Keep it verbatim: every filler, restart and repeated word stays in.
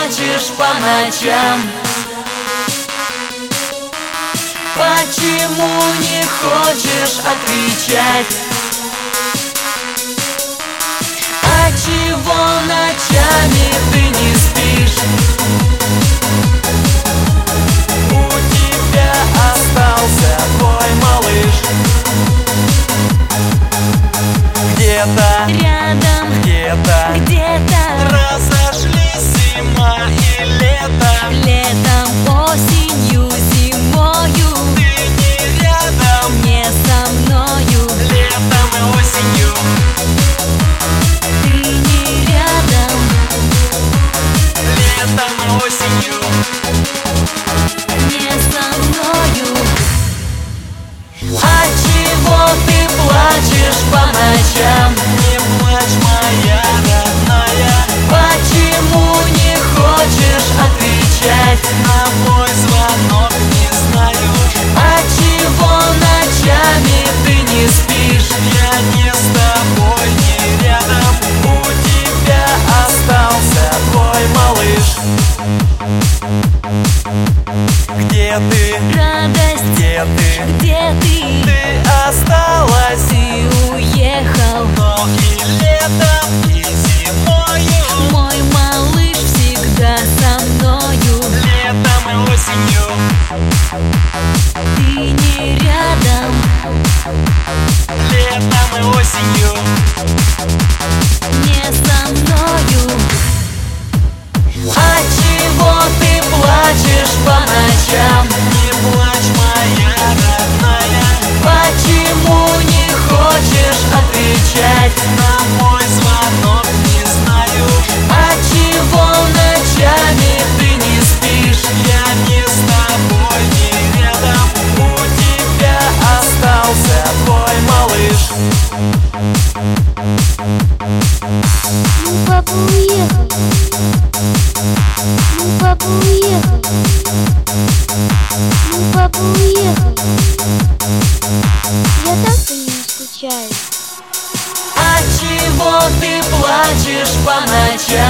плачешь по ночам? Почему не хочешь отвечать? А чего ночами ты не спишь? У тебя остался твой малыш. Где-то рядом, где-то где-то разошлись зима и лето. летом, осенью, зимою. Ты не рядом, Не со мною. летом и осенью. Ты не рядом. Летом и осенью. Не со мною. А чего ты плачешь по ночам? Не плачь, моя родная. Почему не хочешь отвечать на мой звонок? Не знаю. А чего ночами ты не спишь? Я не с тобой, не рядом. У тебя остался твой малыш. Где ты? Радость, Где ты? где ты? Ты осталась, Ты уехал. но и летом, и зимою. Мой малыш всегда со мною. Летом и осенью. Ты не рядом. Летом и осенью. Не со мною. А чего ты плачешь по ночам? Не плачь, моя родная. Почему не хочешь отвечать на мой звонок? Не знаю. А чего ночами ты не спишь? Я не с тобой, не рядом. У тебя остался твой малыш. Ну, папа уехал. Ну, папа уехал. Ну, папа уехал. Я так по нему скучаю. А чего ты плачешь по ночам?